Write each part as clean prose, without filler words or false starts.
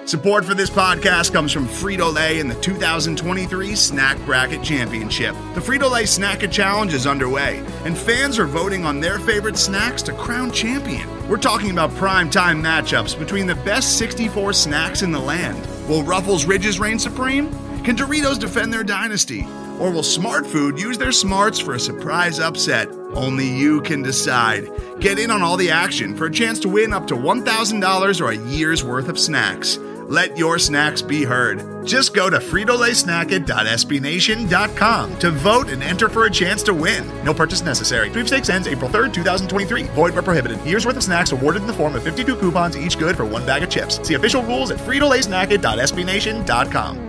Support for this podcast comes from Frito-Lay and the 2023 Snack Bracket Championship. The Frito-Lay Snack Challenge is underway, and fans are voting on their favorite snacks to crown champion. We're talking about prime-time matchups between the best 64 snacks in the land. Will Ruffles Ridges reign supreme? Can Doritos defend their dynasty? Or will Smart Food use their smarts for a surprise upset? Only you can decide. Get in on all the action for a chance to win up to $1,000 or a year's worth of snacks. Let your snacks be heard. Just go to fritolaysnacket.sbnation.com to vote and enter for a chance to win. No purchase necessary. Sweepstakes ends April 3rd, 2023. Void where prohibited. Year's worth of snacks awarded in the form of 52 coupons, each good for one bag of chips. See official rules at fritolaysnacket.sbnation.com.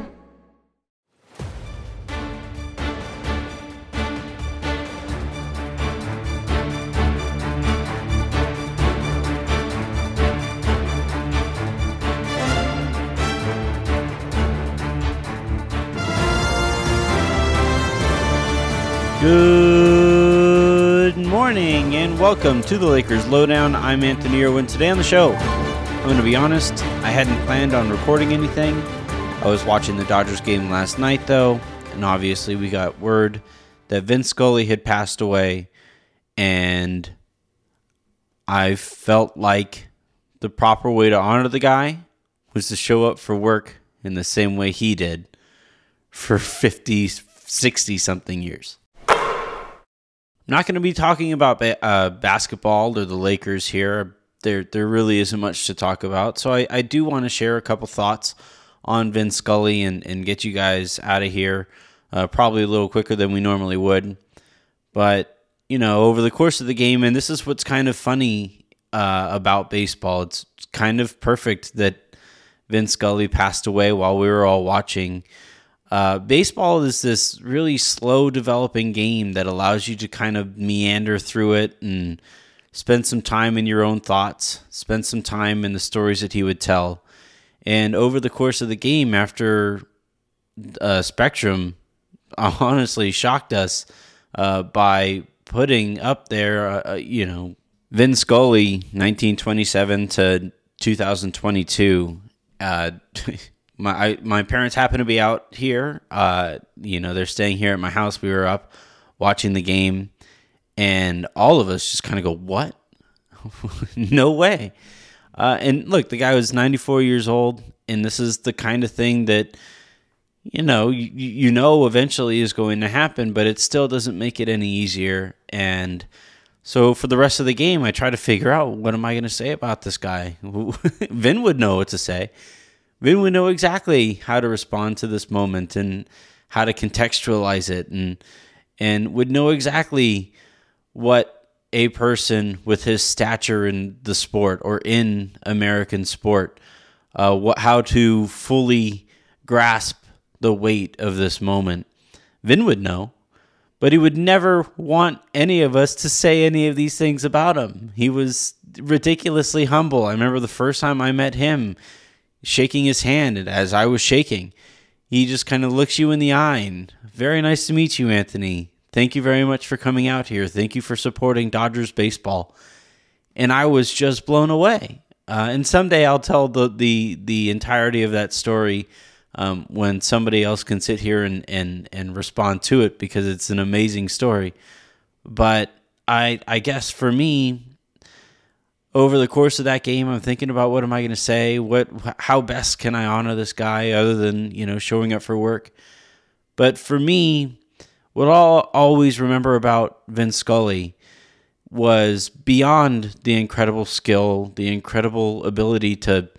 Good morning and welcome to the Lakers Lowdown. I'm Anthony Irwin. Today on the show, I'm going to be honest, I hadn't planned on recording anything. I was watching the Dodgers game last night though, and obviously we got word that Vince Scully had passed away, and I felt like the proper way to honor the guy was to show up for work in the same way he did for 50, 60 something years. I'm not going to be talking about basketball or the Lakers here. There really isn't much to talk about. So I do want to share a couple thoughts on Vince Scully and get you guys out of here probably a little quicker than we normally would. But, you know, over the course of the game, and this is what's kind of funny about baseball, it's kind of perfect that Vince Scully passed away while we were all watching. Baseball is this really slow developing game that allows you to kind of meander through it and spend some time in your own thoughts, spend some time in the stories that he would tell. And over the course of the game, after Spectrum honestly shocked us by putting up there, Vince Scully, 1927 to 2022, My parents happen to be out here. They're staying here at my house. We were up watching the game, and all of us just kind of go, what? No way. And look, the guy was 94 years old, and this is the kind of thing that, you know eventually is going to happen, but it still doesn't make it any easier. And so for the rest of the game, I try to figure out, what am I going to say about this guy? Vin would know what to say. Vin would know exactly how to respond to this moment and how to contextualize it, and would know exactly what a person with his stature in the sport or in American sport, how to fully grasp the weight of this moment. Vin would know, but he would never want any of us to say any of these things about him. He was ridiculously humble. I remember the first time I met him, shaking his hand, and as I was shaking, he just kind of looks you in the eye and, very nice to meet you, Anthony. Thank you very much for coming out here. Thank you for supporting Dodgers baseball. And I was just blown away. And someday I'll tell the entirety of that story when somebody else can sit here and respond to it, because it's an amazing story. But I guess for me, over the course of that game, I'm thinking about, what am I going to say? How best can I honor this guy other than, showing up for work? But for me, what I'll always remember about Vince Scully was, beyond the incredible skill, the incredible ability to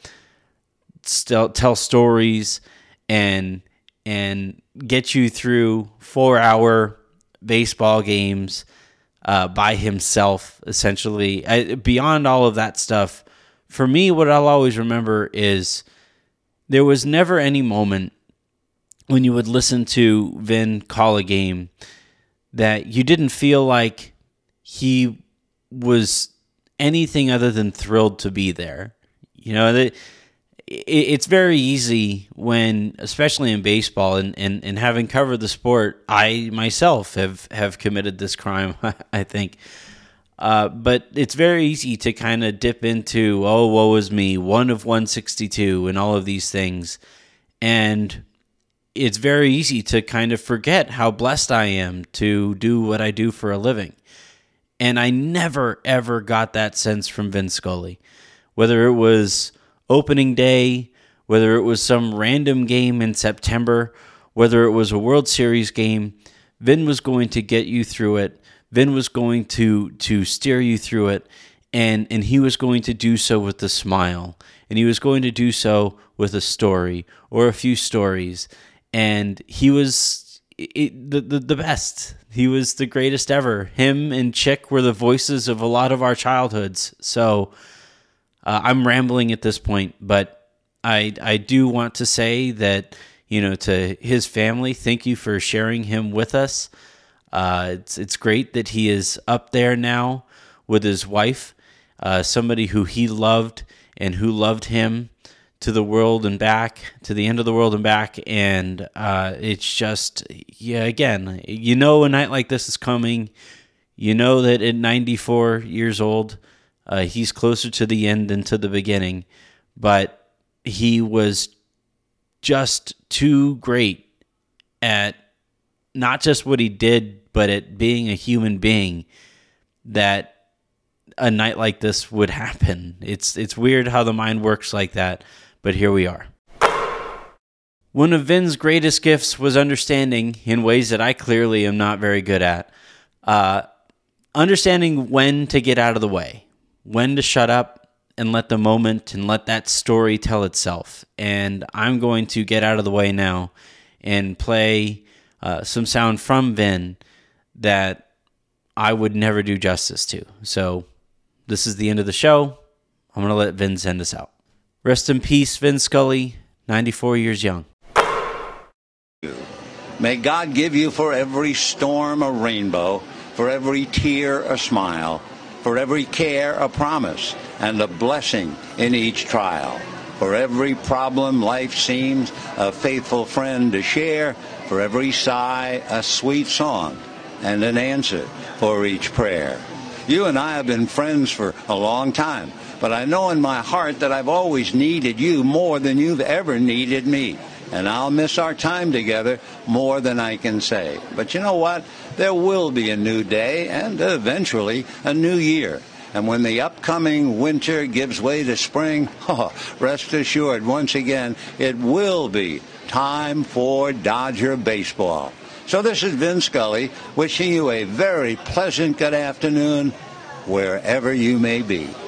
tell stories and get you through 4-hour baseball games by himself, essentially. Beyond all of that stuff, for me, what I'll always remember is there was never any moment when you would listen to Vin call a game that you didn't feel like he was anything other than thrilled to be there. It's very easy when, especially in baseball, and having covered the sport, I myself have committed this crime, I think. But it's very easy to kind of dip into, oh, woe is me, 1 of 162 and all of these things. And it's very easy to kind of forget how blessed I am to do what I do for a living. And I never, ever got that sense from Vin Scully. Whether it was opening day, whether it was some random game in September, whether it was a World Series game, Vin was going to get you through it. Vin was going to steer you through it, and he was going to do so with a smile, and he was going to do so with a story or a few stories, and he was the best. He was the greatest ever. Him and Chick were the voices of a lot of our childhoods. So I'm rambling at this point, but I do want to say that, to his family, thank you for sharing him with us. It's great that he is up there now with his wife, somebody who he loved and who loved him to the world and back, to the end of the world and back. And it's just, again, a night like this is coming. You know that at 94 years old, he's closer to the end than to the beginning. But he was just too great at not just what he did, but at being a human being, that a night like this would happen. It's weird how the mind works like that, but here we are. One of Vin's greatest gifts was understanding in ways that I clearly am not very good at. Understanding when to get out of the way, when to shut up and let the moment and let that story tell itself. And I'm going to get out of the way now and play some sound from Vin that I would never do justice to. So this is the end of the show. I'm going to let Vin send us out. Rest in peace, Vin Scully, 94 years young. May God give you for every storm a rainbow, for every tear a smile, for every care a promise, and a blessing in each trial. For every problem life seems a faithful friend to share, for every sigh a sweet song, and an answer for each prayer. You and I have been friends for a long time, but I know in my heart that I've always needed you more than you've ever needed me. And I'll miss our time together more than I can say. But you know what? There will be a new day and eventually a new year. And when the upcoming winter gives way to spring, rest assured, once again, it will be time for Dodger baseball. So this is Vin Scully wishing you a very pleasant good afternoon wherever you may be.